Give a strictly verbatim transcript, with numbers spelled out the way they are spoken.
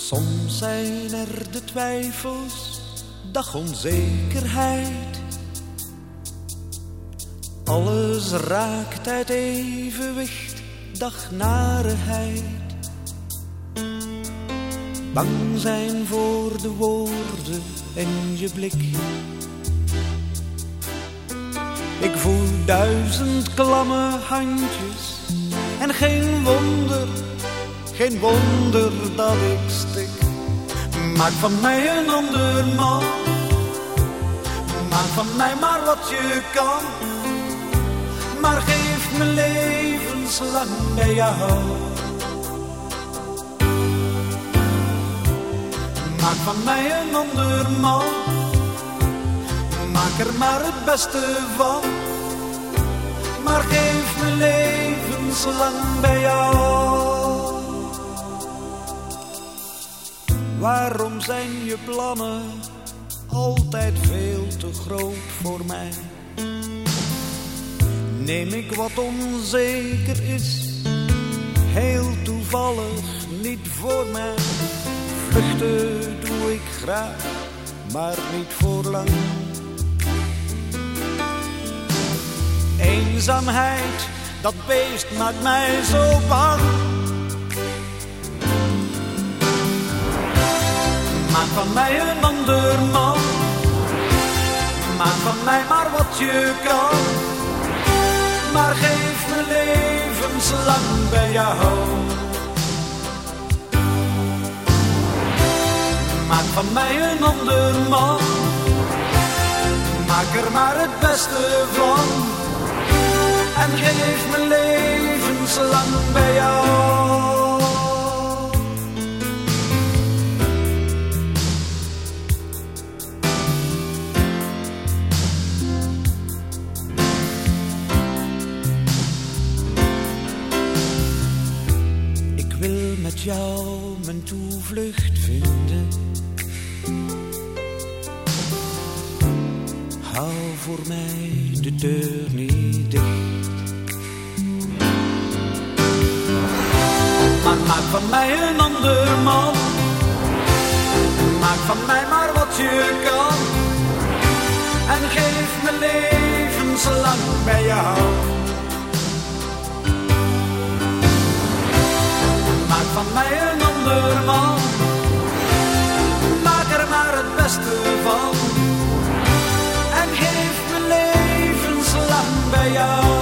Soms zijn er de twijfels, dag onzekerheid. Alles raakt uit evenwicht, dag narigheid. Bang zijn voor de woorden en je blik. Ik voel duizend klamme handjes en geen wonder, geen wonder dat ik stik. Maak van mij een ander man, maak van mij maar wat je kan. Maar geef me levenslang bij jou. Maak van mij een ander man, maak er maar het beste van. Maar geef me levenslang bij jou. Waarom zijn je plannen altijd veel te groot voor mij? Neem ik wat onzeker is, heel toevallig niet voor mij. Vluchten doe ik graag, maar niet voor lang. Eenzaamheid, dat beest maakt mij zo bang. Maak van mij een ander man, maak van mij maar wat je kan. Maar geef me levenslang bij jou. Maak van mij een ander man, maak er maar het beste van. En geef me levenslang bij jou. Ik wil met jou mijn toevlucht vinden. Hou voor mij de deur niet dicht. Maar maak van mij een ander man, maak van mij maar wat je kan. En geef me levenslang bij jou. Maak van mij een ander man, maak er maar het beste van. En geef me levenslang bij jou.